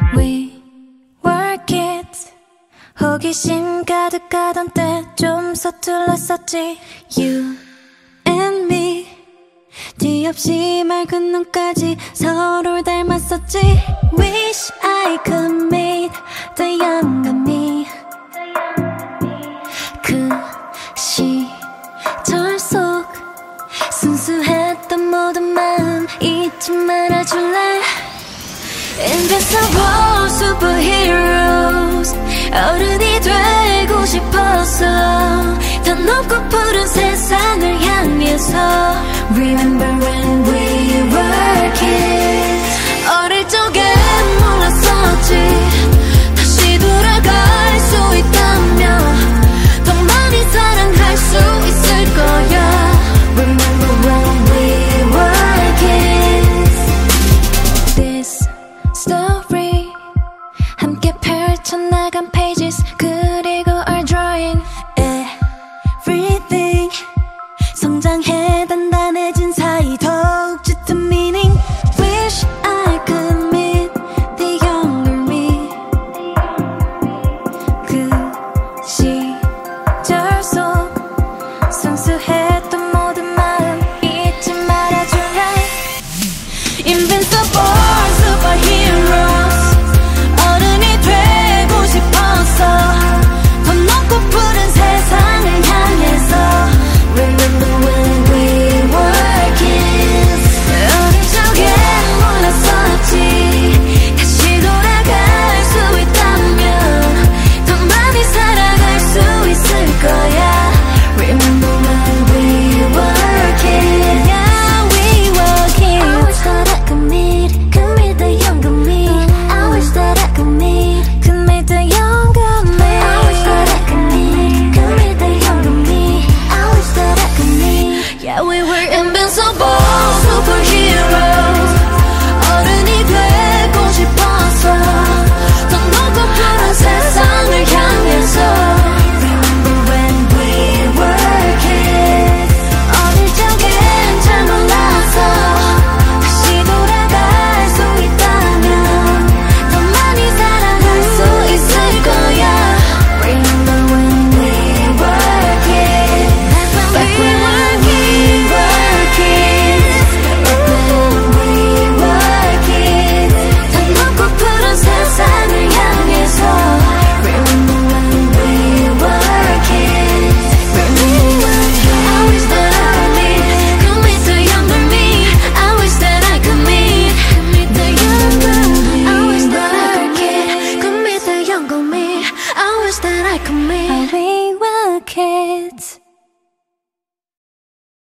We were kids. 호기심 가득하던 때 좀 서툴렀었지. You and me. 뒤 없이 맑은 눈까지 서로 닮았었지. Wish I could meet the younger me. 그 시절 속 순수했던 모든 마음 잊지 말아줄래. Invincible superheroes. 어른이 되고 싶어서 더 높고 푸른 세상을 향해서. Remember when we were kids. 어릴 적엔 몰랐었지. 다시 돌아갈 수 있다면 더 많이 사랑할 수 있을 거야. Remember when we were kids. This story 함께 펼쳐나간 pages 그리고 our drawing. Everything 성장해 단단해진 사이 더욱 짙은 meaning. Wish I could meet the younger me. 그 시절 속 순수했던 모든 마음 잊지 말아줄래. Invincible superheroes. 어른이 되고 싶어서 더 높고 푸른 세상을 향해서. Remember when we were kids. 어릴 적엔 몰랐었지. 다시 돌아갈 수 있다면 더 많이 살아갈 수 있을 거야. Remember when we were kids. Yeah, we were kids. I wish that I could meet the younger me. I wish that I could meet the younger me. I wish that I could meet the younger me. I wish that I could meet. Yeah, we were invincible superheroes. 어른이 되고 싶어서 더 높고 푸른 세상을 향해서. Remember when we were kids. 어릴 적엔 잘 몰라서 다시 돌아갈 수 있다면 더 많이 사랑할 수 있을 거야. Remember when we were kids. Back when we were kids. Back when we were kids. 더 높고 푸른 세상을 향해서. Remember when we were kids. Remember when I wish that I could meet the younger me. I wish that I could meet the younger me. I wish that I could meet the younger me. I wish that I could meet.